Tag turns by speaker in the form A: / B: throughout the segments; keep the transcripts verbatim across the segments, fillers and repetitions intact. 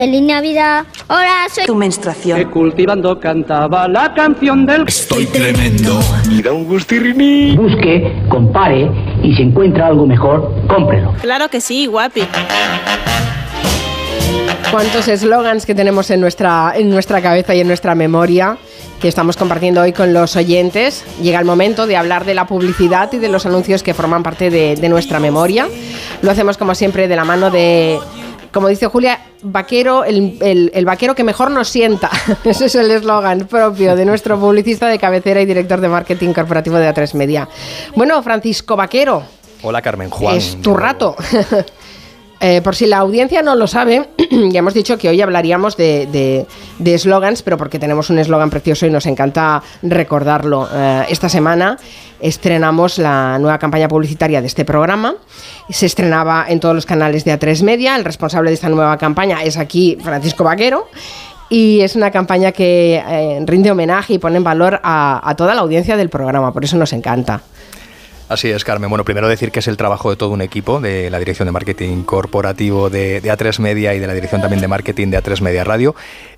A: Feliz Navidad, hola, soy
B: tu menstruación.
C: Que cultivando cantaba la canción del...
D: Estoy tremendo.
E: Y da un gustirriní.
F: Busque, compare y si encuentra algo mejor, cómprelo.
G: Claro que sí, guapi.
H: Cuántos eslogans que tenemos en nuestra, en nuestra cabeza y en nuestra memoria que estamos compartiendo hoy con los oyentes. Llega el momento de hablar de la publicidad y de los anuncios que forman parte de, de nuestra memoria. Lo hacemos como siempre de la mano de... Como dice Julia, vaquero, el, el, el vaquero que mejor nos sienta. Ese es el eslogan propio de nuestro publicista de cabecera y director de marketing corporativo de A tres Media. Bueno, Francisco Vaquero.
I: Hola, Carmen Juan.
H: Es tu rato. Eh, por si la audiencia no lo sabe, ya hemos dicho que hoy hablaríamos de eslogans, pero porque tenemos un eslogan precioso y nos encanta recordarlo. Eh, esta semana estrenamos la nueva campaña publicitaria de este programa. Se estrenaba en todos los canales de A tres Media. El responsable de esta nueva campaña es aquí Francisco Vaquero. Y es una campaña que eh, rinde homenaje y pone en valor a, a toda la audiencia del programa. Por eso nos encanta.
I: Así es, Carmen. Bueno, primero decir que es el trabajo de todo un equipo, de la Dirección de Marketing Corporativo de, de A tres Media y de la Dirección también de Marketing de A tres Media Radio.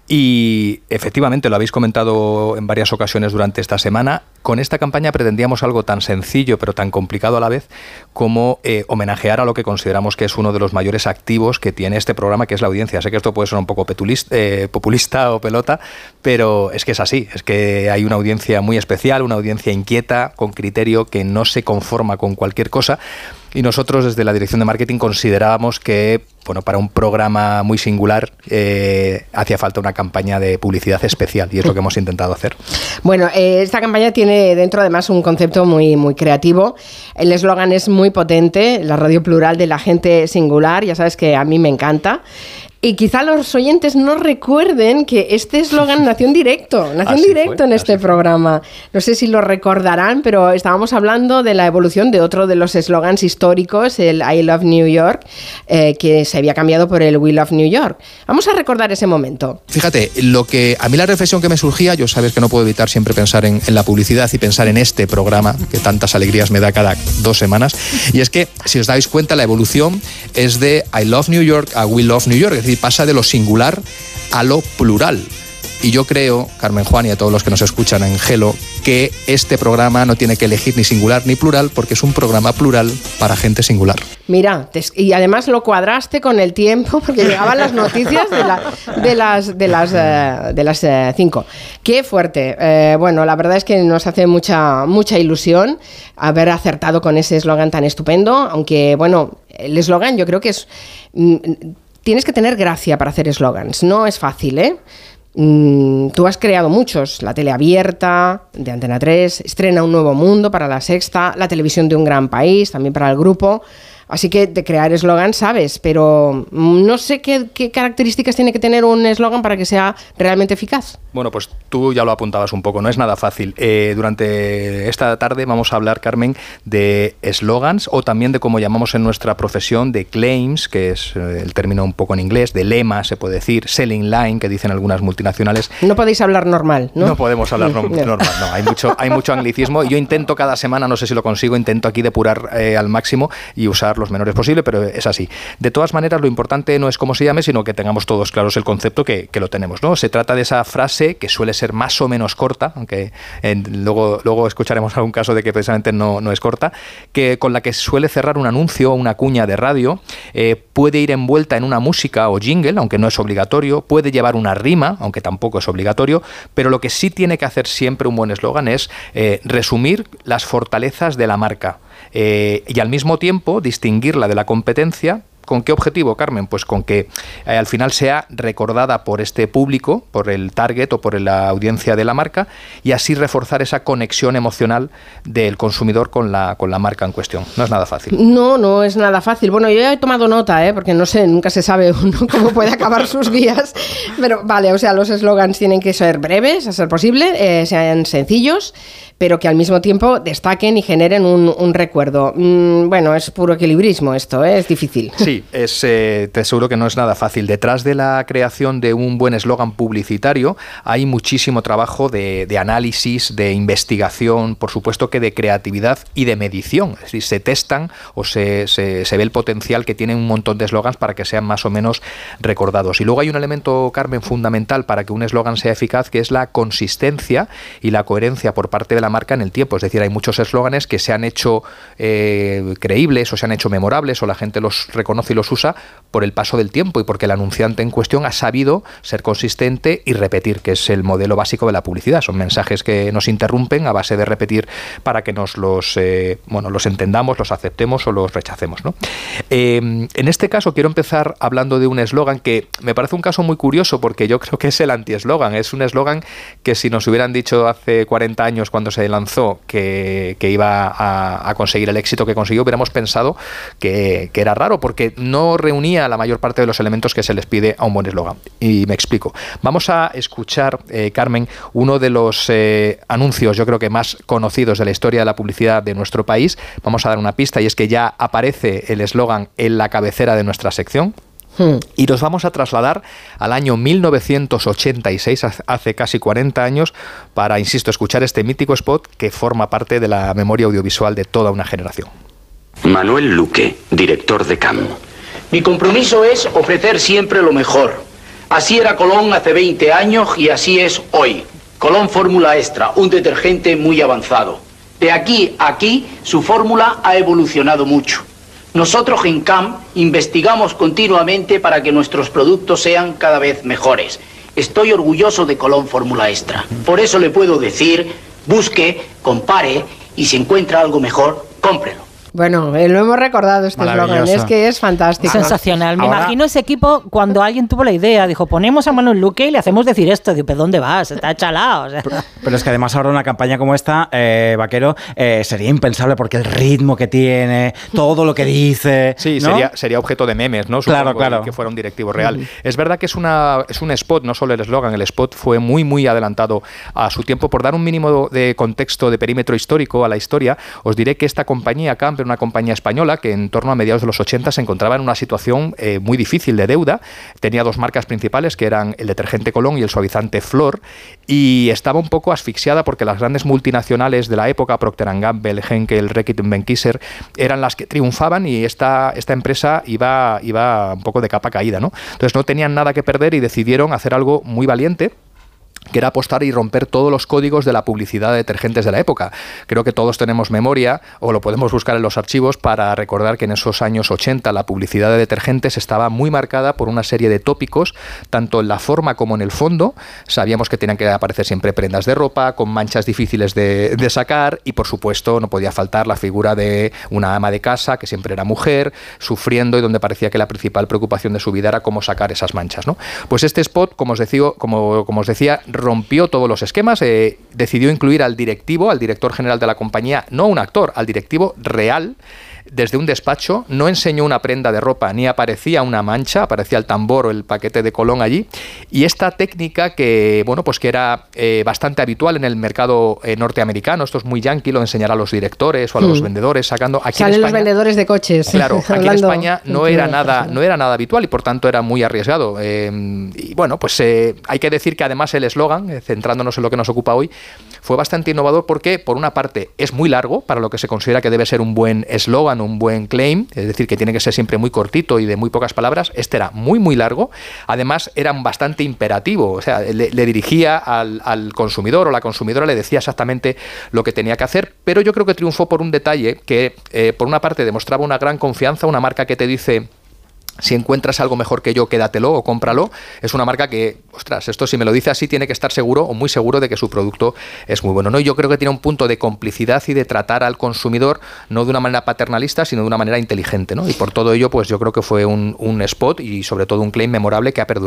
I: Y efectivamente, lo habéis comentado en varias ocasiones durante esta semana, con esta campaña pretendíamos algo tan sencillo pero tan complicado a la vez como eh, homenajear a lo que consideramos que es uno de los mayores activos que tiene este programa, que es la audiencia. Sé que esto puede ser un poco petulista, eh, populista o pelota, pero es que es así, es que hay una audiencia muy especial, una audiencia inquieta, con criterio, que no se conforma con cualquier cosa. Y nosotros desde la Dirección de Marketing considerábamos que, bueno, para un programa muy singular eh, hacía falta una campaña de publicidad especial, y es lo que hemos intentado hacer.
H: Bueno, eh, esta campaña tiene dentro además un concepto muy, muy creativo. El eslogan es muy potente, la radio plural de la gente singular, ya sabes que a mí me encanta. Y quizá los oyentes no recuerden que este eslogan nació en directo, nació así en directo fue, en este programa. No sé si lo recordarán, pero estábamos hablando de la evolución de otro de los eslogans históricos, el I Love New York, eh, que se había cambiado por el We Love New York. Vamos a recordar ese momento.
J: Fíjate, lo que a mí la reflexión que me surgía, yo sabes que no puedo evitar siempre pensar en, en la publicidad y pensar en este programa, que tantas alegrías me da cada dos semanas, y es que, si os dais cuenta, la evolución es de I Love New York a We Love New York, es decir, pasa de lo singular a lo plural. Y yo creo, Carmen Juan y a todos los que nos escuchan en Gelo, que este programa no tiene que elegir ni singular ni plural, porque es un programa plural para gente singular.
H: Mira, te, y además lo cuadraste con el tiempo, porque llegaban las noticias de, la, de las de las uh, de las uh, cinco. Qué fuerte. Eh, bueno, la verdad es que nos hace mucha mucha ilusión haber acertado con ese eslogan tan estupendo, aunque bueno, el eslogan yo creo que es mm, tienes que tener gracia para hacer eslogans. No es fácil, ¿eh? Mm, tú has creado muchos. La tele abierta, de Antena tres, Estrena un nuevo mundo para La Sexta, la televisión de un gran país, también para El Grupo. Así que de crear eslogan sabes, pero no sé qué, qué características tiene que tener un eslogan para que sea realmente eficaz.
I: Bueno, pues tú ya lo apuntabas un poco, no es nada fácil. Eh, durante esta tarde vamos a hablar, Carmen, de eslogans o también de cómo llamamos en nuestra profesión, de claims, que es el término un poco en inglés, de lema, se puede decir, selling line, que dicen algunas multinacionales.
H: No podéis hablar normal, ¿no?
I: No podemos hablar no, normal, no, hay mucho, hay mucho anglicismo y yo intento cada semana, no sé si lo consigo, intento aquí depurar eh, al máximo y usar los menores posible, pero es así. De todas maneras, lo importante no es cómo se llame, sino que tengamos todos claros el concepto que, que lo tenemos, ¿no? Se trata de esa frase que suele ser más o menos corta, aunque en, luego, luego escucharemos algún caso de que precisamente no, no es corta, que con la que suele cerrar un anuncio o una cuña de radio, eh, puede ir envuelta en una música o jingle, aunque no es obligatorio, puede llevar una rima, aunque tampoco es obligatorio, pero lo que sí tiene que hacer siempre un buen eslogan es eh, resumir las fortalezas de la marca. Eh, y al mismo tiempo distinguirla de la competencia. ¿Con qué objetivo, Carmen? Pues con que eh, al final sea recordada por este público, por el target o por la audiencia de la marca, y así reforzar esa conexión emocional del consumidor con la, con la marca en cuestión. No es nada fácil.
H: No, no es nada fácil. Bueno, yo he tomado nota, ¿eh? Porque no sé, nunca se sabe uno cómo puede acabar sus días. Pero vale, o sea, los eslogans tienen que ser breves, a ser posible, eh, sean sencillos, pero que al mismo tiempo destaquen y generen un, un recuerdo. Mm, bueno, es puro equilibrismo esto, ¿eh? Es difícil.
I: Sí, Sí, es, eh, te aseguro que no es nada fácil. Detrás de la creación de un buen eslogan publicitario hay muchísimo trabajo de, de análisis, de investigación, por supuesto que de creatividad y de medición. Es decir, se testan o se, se, se ve el potencial que tienen un montón de eslogans para que sean más o menos recordados. Y luego hay un elemento, Carmen, fundamental para que un eslogan sea eficaz, que es la consistencia y la coherencia por parte de la marca en el tiempo. Es decir, hay muchos eslóganes que se han hecho eh, creíbles o se han hecho memorables o la gente los reconoce y los usa por el paso del tiempo y porque el anunciante en cuestión ha sabido ser consistente y repetir, que es el modelo básico de la publicidad. Son mensajes que nos interrumpen a base de repetir para que nos los, eh, bueno, los entendamos, los aceptemos o los rechacemos, ¿no? Eh, en este caso quiero empezar hablando de un eslogan que me parece un caso muy curioso porque yo creo que es el anti-eslogan. Es un eslogan que si nos hubieran dicho hace cuarenta años cuando se lanzó que, que iba a, a conseguir el éxito que consiguió, hubiéramos pensado que, que era raro porque no reunía la mayor parte de los elementos que se les pide a un buen eslogan. Y me explico. Vamos a escuchar, eh, Carmen, uno de los eh, anuncios yo creo que más conocidos de la historia de la publicidad de nuestro país. Vamos a dar una pista y es que ya aparece el eslogan en la cabecera de nuestra sección. Hmm. Y nos vamos a trasladar al año mil novecientos ochenta y seis, hace casi cuarenta años, para, insisto, escuchar este mítico spot que forma parte de la memoria audiovisual de toda una generación.
B: Manuel Luque, director de C A M.
F: Mi compromiso es ofrecer siempre lo mejor. Así era Colón hace veinte años y así es hoy. Colón Fórmula Extra, un detergente muy avanzado. De aquí a aquí, su fórmula ha evolucionado mucho. Nosotros en C A M investigamos continuamente para que nuestros productos sean cada vez mejores. Estoy orgulloso de Colón Fórmula Extra. Por eso le puedo decir, busque, compare y si encuentra algo mejor, cómprelo.
H: Bueno, eh, lo hemos recordado este eslogan, es que es fantástico.
D: Sensacional. Me
G: Ahora,
D: imagino ese equipo cuando alguien tuvo la idea, dijo, ponemos a Manuel Luque y le hacemos decir esto. Digo, ¿pero dónde vas? Está chalado. O sea.
G: pero, pero es que además ahora una campaña como esta, eh, Vaquero, eh, sería impensable porque el ritmo que tiene, todo lo que dice...
I: Sí,
G: ¿no?
I: sería, sería objeto de memes, ¿no? Supongo
G: Claro, claro.
I: Que fuera un directivo real. Mm. Es verdad que es, una, es un spot, no solo el eslogan, el spot fue muy, muy adelantado a su tiempo. Por dar un mínimo de contexto, de perímetro histórico a la historia, os diré que esta compañía, C A M, era una compañía española que en torno a mediados de los ochenta se encontraba en una situación eh, muy difícil de deuda. Tenía dos marcas principales que eran el detergente Colón y el suavizante Flor, y estaba un poco asfixiada porque las grandes multinacionales de la época, Procter and Gamble, Henkel, Reckitt Benckiser, eran las que triunfaban y esta, esta empresa iba, iba un poco de capa caída, ¿no? Entonces no tenían nada que perder y decidieron hacer algo muy valiente, que era apostar y romper todos los códigos de la publicidad de detergentes de la época. Creo que todos tenemos memoria, o lo podemos buscar en los archivos, para recordar que en esos años ochenta la publicidad de detergentes estaba muy marcada por una serie de tópicos, tanto en la forma como en el fondo. Sabíamos que tenían que aparecer siempre prendas de ropa, con manchas difíciles de, de sacar, y por supuesto no podía faltar la figura de una ama de casa, que siempre era mujer, sufriendo y donde parecía que la principal preocupación de su vida era cómo sacar esas manchas, ¿no? Pues este spot, como os decía, como, como os decía rompió todos los esquemas, eh, decidió incluir al directivo, al director general de la compañía, no un actor, al directivo real, desde un despacho. No enseñó una prenda de ropa, ni aparecía una mancha, aparecía el tambor o el paquete de Colón allí. Y esta técnica que, bueno, pues que era eh, bastante habitual en el mercado eh, norteamericano, esto es muy yankee, lo enseñará a los directores o a los hmm. vendedores, sacando... Aquí
H: Salen
I: en España,
H: los vendedores de coches.
I: Claro, aquí en España no era nada, no era nada habitual y por tanto era muy arriesgado. Eh, y bueno, pues eh, hay que decir que además el eslogan, eh, centrándonos en lo que nos ocupa hoy, fue bastante innovador porque, por una parte, es muy largo para lo que se considera que debe ser un buen eslogan, un buen claim, es decir, que tiene que ser siempre muy cortito y de muy pocas palabras. Este era muy, muy largo. Además, era bastante imperativo, o sea, le, le dirigía al, al consumidor o la consumidora, le decía exactamente lo que tenía que hacer, pero yo creo que triunfó por un detalle que, eh, por una parte, demostraba una gran confianza, una marca que te dice... Si encuentras algo mejor que yo, quédatelo o cómpralo. Es una marca que, ostras, esto si me lo dice así, tiene que estar seguro o muy seguro de que su producto es muy bueno, ¿no? Y yo creo que tiene un punto de complicidad y de tratar al consumidor no de una manera paternalista, sino de una manera inteligente, ¿no? Y por todo ello, pues yo creo que fue un, un spot y sobre todo un claim memorable que ha perdurado.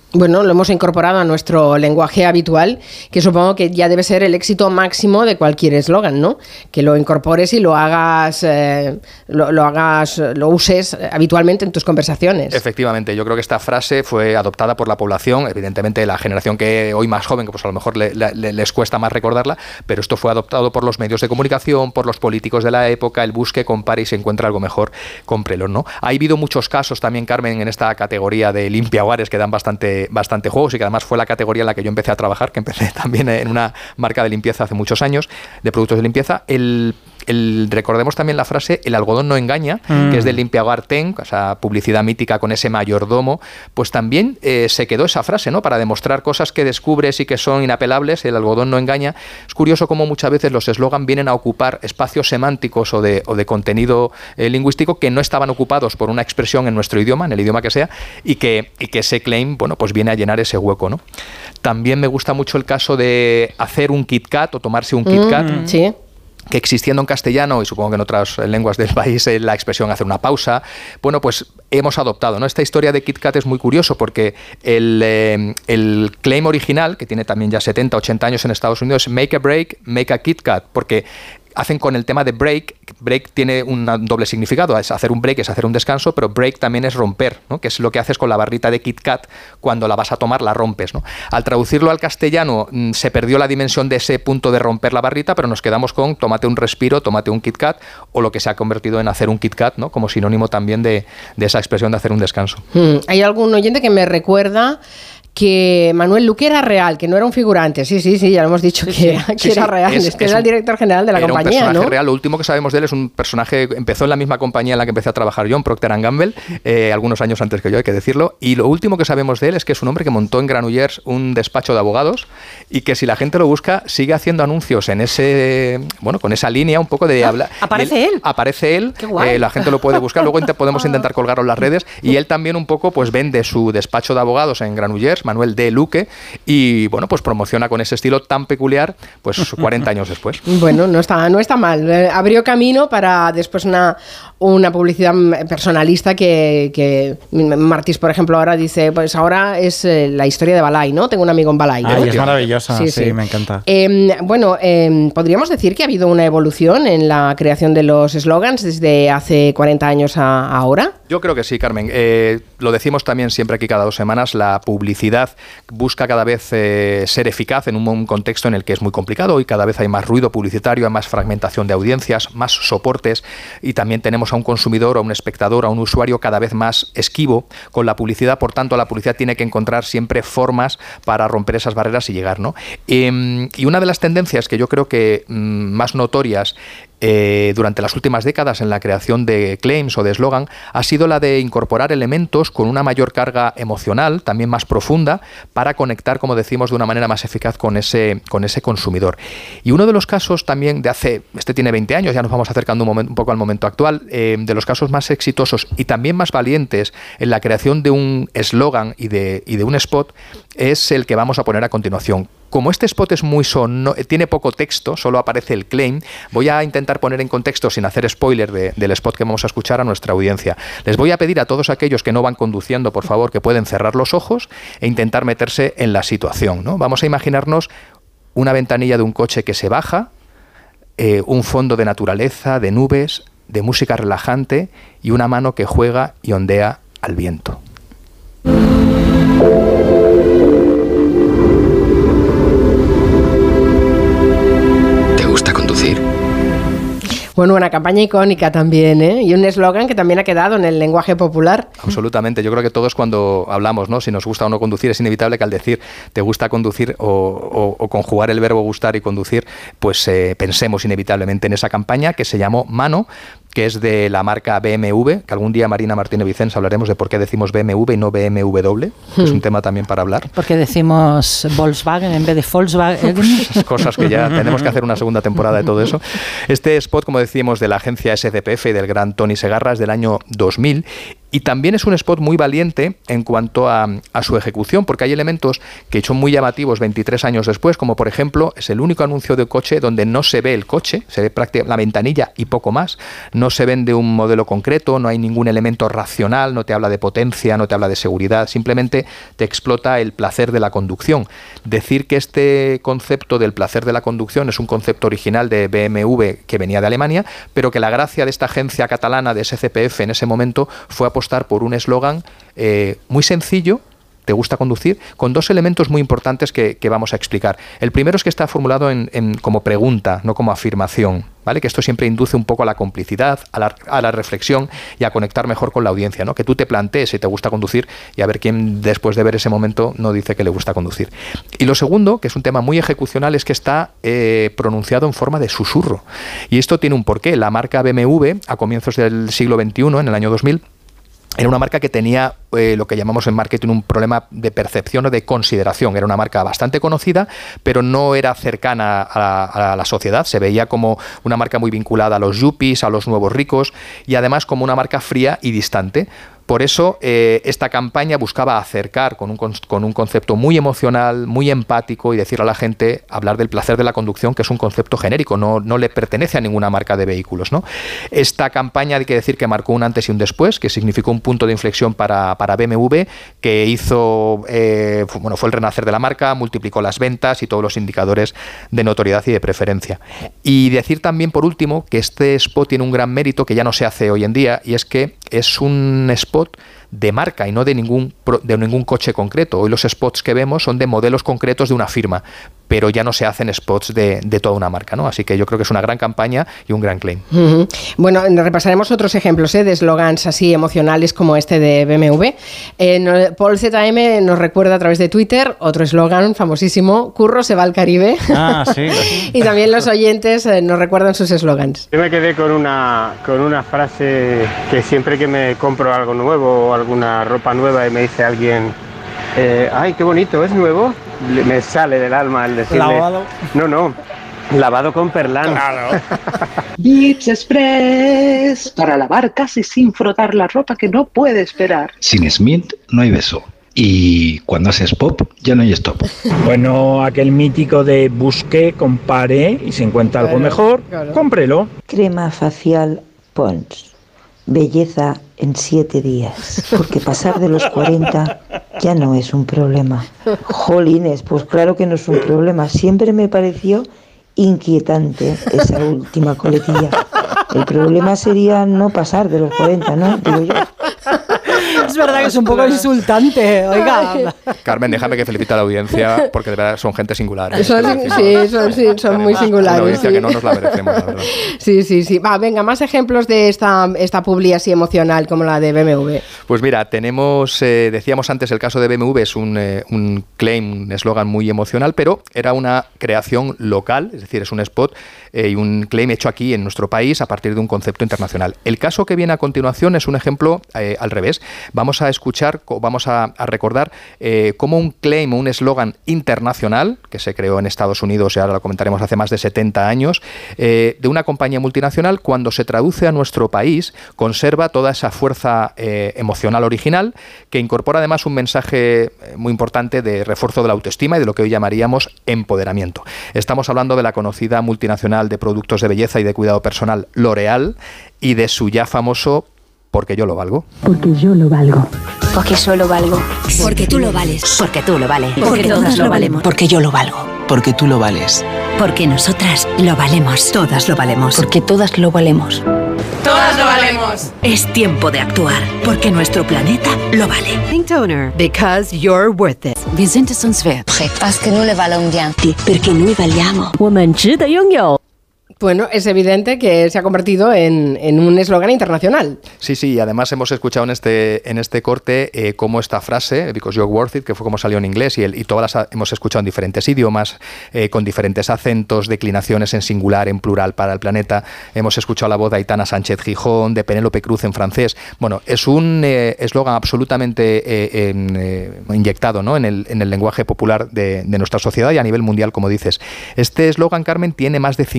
H: Bueno, lo hemos incorporado a nuestro lenguaje habitual, que supongo que ya debe ser el éxito máximo de cualquier eslogan, ¿no? Que lo incorpores y lo hagas, eh, lo, lo hagas, lo uses habitualmente en tus conversaciones.
I: Efectivamente, yo creo que esta frase fue adoptada por la población, evidentemente la generación que hoy más joven, que pues a lo mejor le, le, les cuesta más recordarla, pero esto fue adoptado por los medios de comunicación, por los políticos de la época, el busque, compare y se encuentra algo mejor, cómprelo, ¿no? Ha habido muchos casos también, Carmen, en esta categoría de limpiahogares que dan bastante bastante juegos y que además fue la categoría en la que yo empecé a trabajar, que empecé también en una marca de limpieza hace muchos años, de productos de limpieza. El, el recordemos también la frase el algodón no engaña, mm. que es del Limpiahogar Ten, esa publicidad mítica con ese mayordomo, pues también eh, se quedó esa frase, ¿no? Para demostrar cosas que descubres y que son inapelables, el algodón no engaña. Es curioso cómo muchas veces los eslogan vienen a ocupar espacios semánticos o de, o de contenido eh, lingüístico que no estaban ocupados por una expresión en nuestro idioma, en el idioma que sea, y que, y que ese claim, bueno, pues viene a llenar ese hueco, ¿no? También me gusta mucho el caso de hacer un Kit Kat o tomarse un Kit Kat.
H: Mm, sí.
I: Que existiendo en castellano y supongo que en otras lenguas del país eh, la expresión hacer una pausa, bueno, pues hemos adoptado, ¿no? Esta historia de Kit Kat es muy curioso porque el, eh, el claim original, que tiene también ya setenta, ochenta años en Estados Unidos, es make a break, make a Kit Kat, porque hacen con el tema de break, break tiene un doble significado, es hacer un break, es hacer un descanso, pero break también es romper, ¿no? Que es lo que haces con la barrita de Kit Kat, cuando la vas a tomar la rompes, ¿no? Al traducirlo al castellano mmm, se perdió la dimensión de ese punto de romper la barrita, pero nos quedamos con tómate un respiro, tómate un Kit Kat, o lo que se ha convertido en hacer un Kit Kat, ¿no? Como sinónimo también de, de esa expresión de hacer un descanso.
H: Hmm. Hay algún oyente que me recuerda que Manuel Luque era real, que no era un figurante. Sí, sí, sí, ya lo hemos dicho, sí, que, sí. Era, que sí, era sí. real. Es, este es era un, el director general de la
I: era
H: compañía,
I: un personaje
H: ¿no?
I: real. Lo último que sabemos de él es un personaje, empezó en la misma compañía en la que empecé a trabajar yo, en Procter and Gamble, eh, algunos años antes que yo, hay que decirlo, y lo último que sabemos de él es que es un hombre que montó en Granollers un despacho de abogados y que si la gente lo busca sigue haciendo anuncios en ese, bueno, con esa línea un poco de hablar.
H: ¿Aparece él?
I: Aparece él, eh, la gente lo puede buscar, luego int- podemos intentar colgarlo en las redes, y él también un poco pues vende su despacho de abogados en Granollers, Manuel D. Luque, y bueno, pues promociona con ese estilo tan peculiar, pues cuarenta años después.
H: Bueno, no está, no está mal. Eh, abrió camino para después una, una publicidad personalista que, que Martís, por ejemplo, ahora dice, pues ahora es eh, la historia de Balay, ¿no? Tengo un amigo en Balay.
G: Ay,
H: ¿no?
G: es maravillosa, sí, sí,
H: sí.
G: me encanta.
H: Eh, bueno, eh, podríamos decir que ha habido una evolución en la creación de los eslogans desde hace cuarenta años a ahora.
I: Yo creo que sí, Carmen. Eh, lo decimos también siempre aquí cada dos semanas, la publicidad busca cada vez eh, ser eficaz en un, un contexto en el que es muy complicado y cada vez hay más ruido publicitario, hay más fragmentación de audiencias, más soportes, y también tenemos a un consumidor, a un espectador, a un usuario cada vez más esquivo con la publicidad. Por tanto, la publicidad tiene que encontrar siempre formas para romper esas barreras y llegar, ¿no? Eh, y una de las tendencias que yo creo que mm, más notorias Eh, durante las últimas décadas en la creación de claims o de eslogan ha sido la de incorporar elementos con una mayor carga emocional, también más profunda, para conectar, como decimos, de una manera más eficaz con ese, con ese consumidor. Y uno de los casos también de hace, este tiene veinte años, ya nos vamos acercando un, momento, un poco al momento actual, eh, de los casos más exitosos y también más valientes en la creación de un eslogan y de, y de un spot, es el que vamos a poner a continuación. Como este spot es muy sonoro, tiene poco texto, solo aparece el claim, voy a intentar poner en contexto, sin hacer spoiler de, del spot que vamos a escuchar, a nuestra audiencia. Les voy a pedir a todos aquellos que no van conduciendo, por favor, que pueden cerrar los ojos e intentar meterse en la situación, ¿no? Vamos a imaginarnos una ventanilla de un coche que se baja, eh, un fondo de naturaleza, de nubes, de música relajante y una mano que juega y ondea al viento.
H: Bueno, una campaña icónica también, ¿eh? Y un eslogan que también ha quedado en el lenguaje popular.
I: Absolutamente. Yo creo que todos cuando hablamos, ¿no? Si nos gusta o no conducir, es inevitable que al decir te gusta conducir o, o, o conjugar el verbo gustar y conducir, pues eh, pensemos inevitablemente en esa campaña que se llamó Mano, que es de la marca B M W, que algún día Marina Martínez Vicens hablaremos de por qué decimos B M W y no B M W, que hmm. es un tema también para hablar.
D: Porque decimos Volkswagen en vez de Volkswagen.
I: Pues cosas que ya tenemos que hacer una segunda temporada de todo eso. Este spot, como decíamos, de la agencia S C P F y del gran Tony Segarra es del año dos mil Y también es un spot muy valiente en cuanto a, a su ejecución, porque hay elementos que son muy llamativos veintitrés años después, como por ejemplo, es el único anuncio de coche donde no se ve el coche, se ve prácticamente la ventanilla y poco más, no se vende un modelo concreto, no hay ningún elemento racional, no te habla de potencia, no te habla de seguridad, simplemente te explota el placer de la conducción. Decir que este concepto del placer de la conducción es un concepto original de B M W que venía de Alemania, pero que la gracia de esta agencia catalana de S C P F en ese momento fue apostar por un eslogan eh, muy sencillo, te gusta conducir, con dos elementos muy importantes que, que vamos a explicar. El primero es que está formulado en, en, como pregunta, no como afirmación, ¿vale? Que esto siempre induce un poco a la complicidad, a la, a la reflexión y a conectar mejor con la audiencia, ¿no? Que tú te plantees si te gusta conducir y a ver quién después de ver ese momento no dice que le gusta conducir. Y lo segundo, que es un tema muy ejecucional, es que está eh, pronunciado en forma de susurro. Y esto tiene un porqué. La marca B M W, a comienzos del siglo veintiuno, en el año dos mil, era una marca que tenía eh, lo que llamamos en marketing un problema de percepción o de consideración. Era una marca bastante conocida, pero no era cercana a la, a la sociedad. Se veía como una marca muy vinculada a los yuppies, a los nuevos ricos y además como una marca fría y distante. Por eso eh, esta campaña buscaba acercar con un, con un concepto muy emocional, muy empático y decir a la gente, hablar del placer de la conducción, que es un concepto genérico, no, no le pertenece a ninguna marca de vehículos, ¿no? Esta campaña hay que decir que marcó un antes y un después, que significó un punto de inflexión para, para B M W, que hizo, eh, bueno, fue el renacer de la marca, multiplicó las ventas y todos los indicadores de notoriedad y de preferencia. Y decir también, por último, que este spot tiene un gran mérito que ya no se hace hoy en día, y es que es un spot de marca y no de ningún, de ningún coche concreto. Hoy los spots que vemos son de modelos concretos de una firma, pero ya no se hacen spots de, de toda una marca, ¿no? Así que yo creo que es una gran campaña y un gran claim.
H: Uh-huh. Bueno, repasaremos otros ejemplos ¿eh? de eslogans así emocionales como este de B M W. Eh, Paul Z M nos recuerda a través de Twitter otro eslogan famosísimo, Curro se va al Caribe.
G: Ah, sí.
H: Y también los oyentes eh, nos recuerdan sus eslogans.
E: Yo me quedé con una, con una frase que siempre que me compro algo nuevo o alguna ropa nueva y me dice alguien, eh, ay, qué bonito, ¿es nuevo? Me sale del alma el decirle...
C: Lavado.
E: No, no, lavado con Perlán.
C: Claro.
K: Vips Express, para lavar casi sin frotar la ropa que no puede esperar.
L: Sin Smith no hay beso. Y cuando haces pop, ya no hay stop.
M: Bueno, aquel mítico de busque, compare y si encuentra algo
H: claro,
M: mejor,
H: claro.
M: cómprelo.
N: Crema facial Pons. Belleza en siete días. Porque pasar de los cuarenta ya no es un problema. Jolines, pues claro que no es un problema. Siempre me pareció inquietante esa última coletilla. El problema sería no pasar de los cuarenta, ¿no? Digo yo.
D: Es verdad que es un poco insultante, oiga.
I: Carmen, déjame que felicite a la audiencia porque de verdad son gente singular. ¿eh?
H: Son, sí, son, sí, son muy singulares.
I: Una audiencia
H: sí.
I: que no nos la merecemos, la verdad.
H: Sí, sí, sí. Va, venga, más ejemplos de esta, esta publi así emocional como la de B M W.
I: Pues mira, tenemos, eh, decíamos antes, el caso de B M W es un, eh, un claim, un eslogan muy emocional, pero era una creación local, es decir, es un spot eh, y un claim hecho aquí en nuestro país a partir de un concepto internacional. El caso que viene a continuación es un ejemplo eh, al revés. Vamos a escuchar, vamos a, a recordar eh, cómo un claim o un eslogan internacional, que se creó en Estados Unidos y ahora lo comentaremos hace más de setenta años, eh, de una compañía multinacional, cuando se traduce a nuestro país, conserva toda esa fuerza eh, emocional original, que incorpora además un mensaje muy importante de refuerzo de la autoestima y de lo que hoy llamaríamos empoderamiento. Estamos hablando de la conocida multinacional de productos de belleza y de cuidado personal L'Oréal y de su ya famoso Porque yo lo valgo.
O: Porque yo lo valgo.
P: Porque solo valgo.
Q: Porque tú lo vales.
P: Porque tú lo vales.
Q: Porque, Porque todas lo valemos.
P: Porque yo lo valgo.
R: Porque tú lo vales.
Q: Porque nosotras lo valemos.
P: Todas lo valemos.
Q: Porque todas lo valemos.
S: Todas lo valemos.
P: Es tiempo de actuar. Porque nuestro planeta lo vale.
T: Pink Toner. Because you're worth it.
Q: Wir sind es uns wert.
U: Parce que nous le valons bien.
Q: Porque noi valiamo.
T: 我们值得拥有。
H: Bueno, es evidente que se ha convertido en, en un eslogan internacional.
I: Sí, sí, y además hemos escuchado en este, en este corte eh, cómo esta frase, because you're worth it, que fue como salió en inglés, y, el, y todas las hemos escuchado en diferentes idiomas, eh, con diferentes acentos, declinaciones en singular, en plural para el planeta. Hemos escuchado la voz de Aitana Sánchez Gijón, de Penélope Cruz en francés. Bueno, es un eslogan eh, absolutamente eh, eh, inyectado, ¿no?, en, el, en el lenguaje popular de, de nuestra sociedad y a nivel mundial, como dices. Este eslogan, Carmen, tiene más de cincuenta años.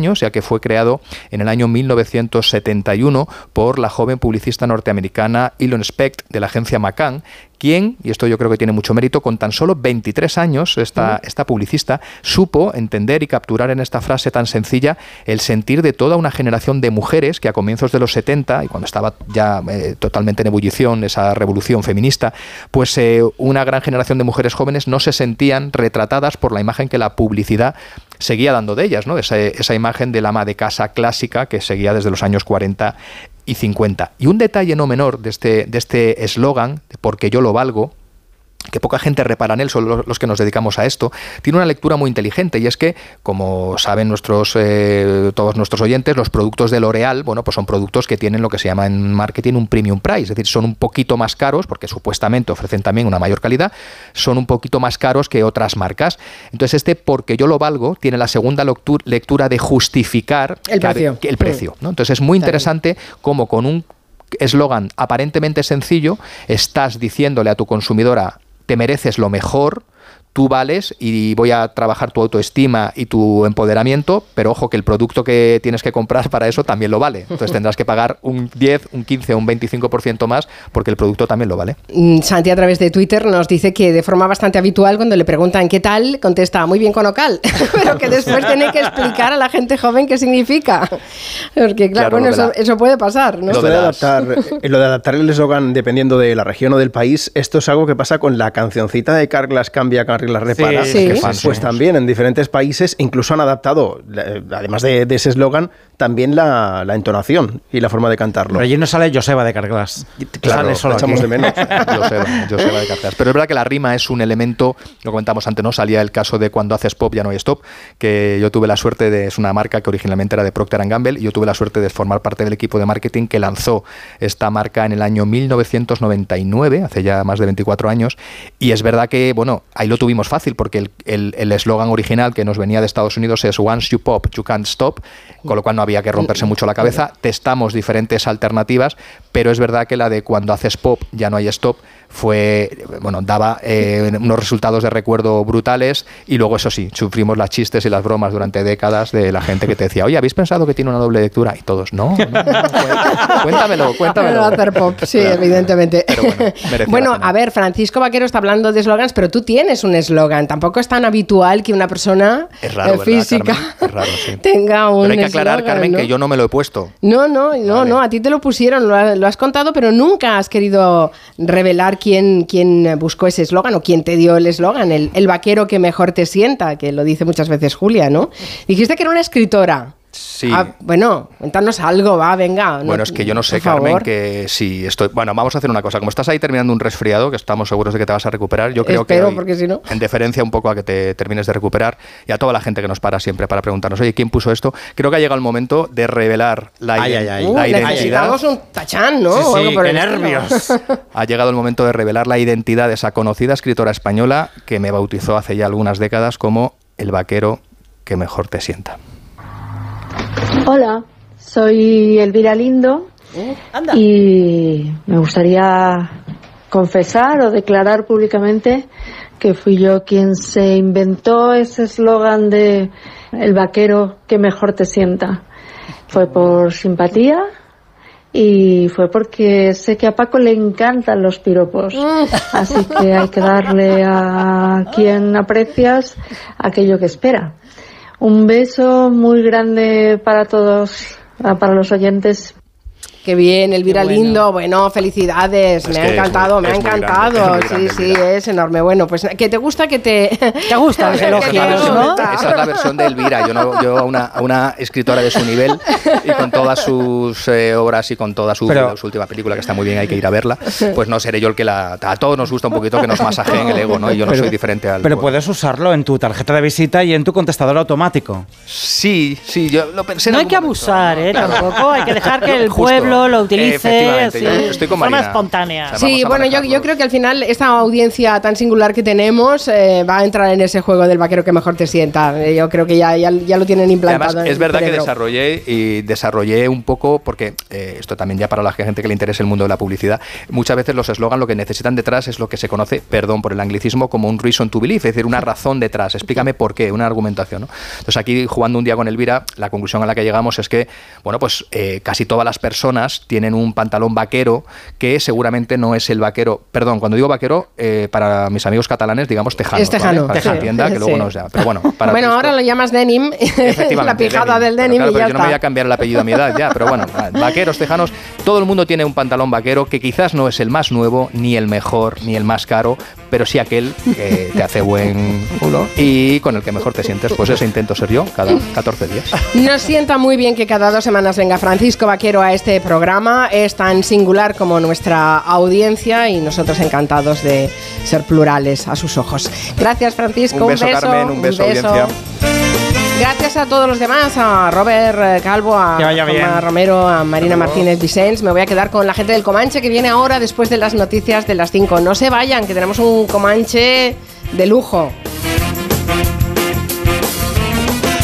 I: años, ya que fue creado en el año mil novecientos setenta y uno por la joven publicista norteamericana Elon Specht de la agencia McCann, quien, y esto yo creo que tiene mucho mérito, con tan solo veintitrés años, esta, esta publicista supo entender y capturar en esta frase tan sencilla el sentir de toda una generación de mujeres que a comienzos de los setenta, y cuando estaba ya eh, totalmente en ebullición esa revolución feminista, pues eh, una gran generación de mujeres jóvenes no se sentían retratadas por la imagen que la publicidad seguía dando de ellas, ¿no? Esa, esa imagen del ama de casa clásica que seguía desde los años cuarenta y cincuenta. Y un detalle no menor de este de este eslogan, porque yo lo valgo, que poca gente repara en él, son los que nos dedicamos a esto, tiene una lectura muy inteligente, y es que, como saben nuestros eh, todos nuestros oyentes, los productos de L'Oréal, bueno, pues son productos que tienen lo que se llama en marketing un premium price, es decir, son un poquito más caros, porque supuestamente ofrecen también una mayor calidad, son un poquito más caros que otras marcas. Entonces este porque yo lo valgo tiene la segunda lectura de justificar
H: el precio,
I: el precio, ¿no? Entonces es muy interesante cómo con un eslogan aparentemente sencillo estás diciéndole a tu consumidora: te mereces lo mejor, tú vales y voy a trabajar tu autoestima y tu empoderamiento, pero ojo que el producto que tienes que comprar para eso también lo vale. Entonces tendrás que pagar un diez, un quince o un veinticinco por ciento más porque el producto también lo vale.
H: Santi, a través de Twitter, nos dice que de forma bastante habitual, cuando le preguntan qué tal, contesta muy bien con Ocal, pero que después tiene que explicar a la gente joven qué significa. Porque claro, claro bueno, eso, la... eso puede pasar, ¿no?
O: Lo de adaptar, lo de adaptar el eslogan dependiendo de la región o del país, esto es algo que pasa con la cancioncita de Carglass cambia, Carglass repara.
H: Sí, sí.
O: Pues, pues también en diferentes países incluso han adaptado, además de, de ese eslogan, también la, la entonación y la forma de cantarlo.
G: Pero allí no sale Joseba de Carglass.
O: Claro, sale solo echamos
G: aquí.
O: de menos.
I: Joseba, Joseba de Carglass. Pero es verdad que la rima es un elemento, lo comentamos antes, ¿no? Salía el caso de cuando haces pop ya no hay stop, que yo tuve la suerte de, es una marca que originalmente era de Procter and Gamble, y yo tuve la suerte de formar parte del equipo de marketing que lanzó esta marca en el año mil novecientos noventa y nueve, hace ya más de veinticuatro años, y es verdad que, bueno, ahí lo tuvimos fácil, porque el el eslogan original que nos venía de Estados Unidos es Once you pop, you can't stop, con lo cual no había que romperse mucho la cabeza. Testamos diferentes alternativas, pero es verdad que la de cuando haces pop ya no hay stop fue, bueno, daba eh, unos resultados de recuerdo brutales, y luego eso sí, sufrimos las chistes y las bromas durante décadas de la gente que te decía: oye, ¿habéis pensado que tiene una doble lectura? Y todos, no, no, no, no cuéntamelo, cuéntamelo.
H: Hacer pop, sí, claro, evidentemente.
I: Pero bueno,
H: bueno a ver, Francisco Vaquero está hablando de eslogans, pero tú tienes un eslogan. Tampoco es tan habitual que una persona
I: es raro, ¿verdad,
H: física
I: Carmen? Es raro, sí.
H: tenga un
I: Pero hay que aclarar,
H: eslogan,
I: Carmen,
H: ¿no?
I: que yo no me lo he puesto.
H: No, no, no, vale. no, a ti te lo pusieron, lo, lo has contado, pero nunca has querido revelar quién, quién buscó ese eslogan o quién te dio el eslogan, el, el vaquero que mejor te sienta, que lo dice muchas veces Julia, ¿no? Dijiste que era una escritora.
I: Sí.
H: Ah, bueno, cuéntanos algo, va, venga.
I: Bueno,
H: no,
I: es que yo no sé,
H: por favor.
I: Carmen, que si estoy... Bueno, vamos a hacer una cosa. Como estás ahí terminando un resfriado, que estamos seguros de que te vas a recuperar, yo creo
H: Espero,
I: que hoy,
H: porque si no...
I: en deferencia un poco a que te termines de recuperar, y a toda la gente que nos para siempre para preguntarnos, oye, ¿quién puso esto? Creo que ha llegado el momento de revelar la,
G: ay,
I: ident-
G: ay, ay.
H: Uh,
I: la identidad.
H: Necesitamos un tachán, ¿no?
G: Sí,
H: o algo
G: sí,
H: por
G: qué
H: el
G: nervios.
I: Ha llegado el momento de revelar la identidad de esa conocida escritora española que me bautizó hace ya algunas décadas como el vaquero que mejor te sienta.
R: Hola, soy Elvira Lindo
H: Uh, anda.
R: y me gustaría confesar o declarar públicamente que fui yo quien se inventó ese eslogan de el vaquero que mejor te sienta. Fue por simpatía y fue porque sé que a Paco le encantan los piropos, así que hay que darle a quien aprecias aquello que espera. Un beso muy grande para todos, para los oyentes.
H: Qué bien, Elvira
R: Qué bueno.
H: Lindo, bueno, felicidades,
I: Es
H: me
I: que
H: ha encantado,
I: es
H: me ha
I: muy
H: encantado,
I: grande, es muy
H: sí,
I: grande,
H: sí,
I: Elvira.
H: es enorme. Bueno, pues que te gusta que te...
D: ¿Te gustan los elogios, no?
I: Esa es la versión de Elvira. Yo, no, yo a, una, a una escritora de su nivel y con todas sus eh, obras y con toda su,
G: Pero-
I: su última película, que está muy bien, hay que ir a verla, pues no seré yo el que la... A todos nos gusta un poquito que nos masajeen el ego, ¿no? Y yo no
G: Pero-
I: soy diferente al...
G: Pero puedes usarlo en tu tarjeta de visita y en tu contestador automático.
I: Sí, sí, yo lo pensé en
D: No hay
I: algún
D: que
I: momento.
D: abusar, ¿eh? Tampoco hay que dejar que el
I: Justo.
D: pueblo solo, lo utilice,
I: Efectivamente,
D: sí,
I: yo estoy con
D: de forma
I: Marina.
D: espontánea.
I: O sea,
H: Sí,
I: vamos a
H: bueno, yo,
I: manejarlo.
H: yo creo que al final esta audiencia tan singular que tenemos eh, va a entrar en ese juego del vaquero que mejor te sienta. Eh, Yo creo que ya, ya, ya lo tienen
I: Y
H: implantado.
I: además,
H: en
I: es verdad
H: el
I: que
H: cerebro.
I: desarrollé y desarrollé un poco, porque eh, esto también ya para la gente que le interese el mundo de la publicidad, muchas veces los eslogan lo que necesitan detrás es lo que se conoce, perdón por el anglicismo, como un reason to believe, es decir, una razón detrás. Explícame por qué, una argumentación, ¿no? Entonces aquí, jugando un día con Elvira, la conclusión a la que llegamos es que, bueno, pues eh, casi todas las personas tienen un pantalón vaquero que seguramente no es el vaquero, perdón, cuando digo vaquero, eh, para mis amigos catalanes, digamos tejano,
H: Es tejano,
I: para que se
H: sí,
I: entienda, que luego
H: sí.
I: nos llama. Pero bueno, para
H: Bueno, ahora lo llamas denim, la pijada del
I: Pero
H: denim
I: claro,
H: y
I: pero
H: ya
I: yo no me voy a
H: está.
I: cambiar el apellido a mi edad ya, pero bueno, vaqueros, tejanos, todo el mundo tiene un pantalón vaquero que quizás no es el más nuevo, ni el mejor, ni el más caro, pero sí aquel que te hace buen culo y con el que mejor te sientes. Pues ese intento ser yo cada catorce días.
H: Nos sienta muy bien que cada dos semanas venga Francisco Vaquero a este programa. Es tan singular como nuestra audiencia y nosotros encantados de ser plurales a sus ojos. Gracias, Francisco.
I: Un beso, Carmen, un beso, audiencia.
H: Gracias a todos los demás, a Robert eh, Calvo, a
G: Que vaya
H: Juanma
G: bien.
H: Romero, a Marina Martínez Vicens. Me voy a quedar con la gente del Comanche que viene ahora después de las noticias de las cinco. No se vayan, que tenemos un Comanche de lujo.